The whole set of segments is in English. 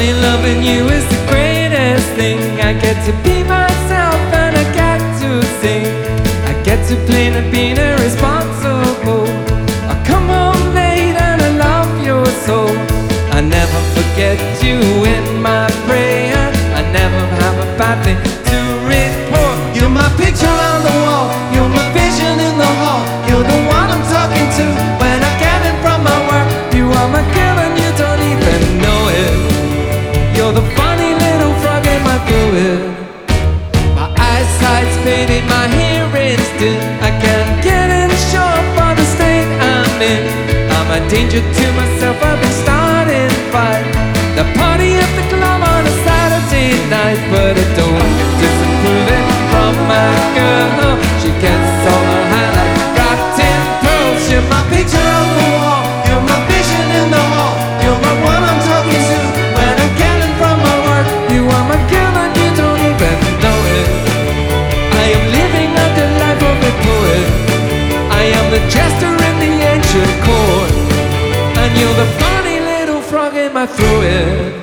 Funny, loving you is the greatest thing. I get to be myself and I get to sing. I get to play and being irresponsible. I come home late and I love your soul. I never forget you in my prayer. I never have a bad thing to report. You're my picture on the wall. You're my vision in the hall. You're the one I'm talking to when I get in from my work. You are my girl and you don't even know it. You're the funny little frog in my fluid. My eyesight's faded, my hearing's dim. I can't get in short for the state I'm in. I'm a danger to myself, I've been starting fight. The party at the club on a Saturday night, but I don't disapprove it from my girl. She gets all her hair like wrapped in pearls. You're my picture on the wall. You're my vision in the hall. You're my one I'm talking to when I'm getting from my work. You are my girl and you don't even know it. I am living out the life of a poet. I am the jester in the ancient court, and you're the funny little frog in my fluid.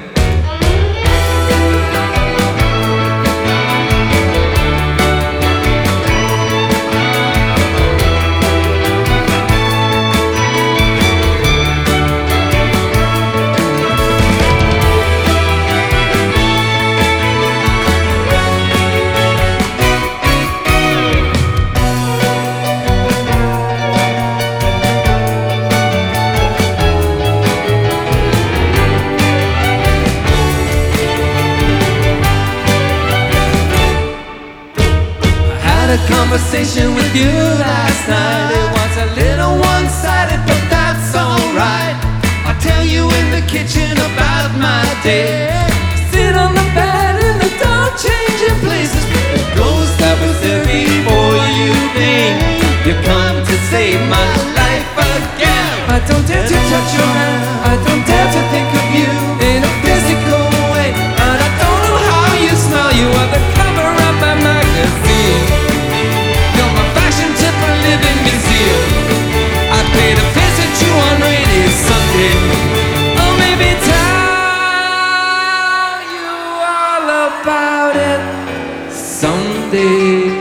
A conversation with you last night. It was a little one-sided, but that's alright. I'll tell you in the kitchen about my day. Sit on the bed in the dark, changing places with the ghost that was there before you came. You come to save my life again. I don't dare to touch your hand. I don't dare to think of you in a physical way. And I don't know how you smell. You are the cover of my magazine. Living museum. I paid a visit you on rainy Sunday. Oh, maybe tell you all about it someday.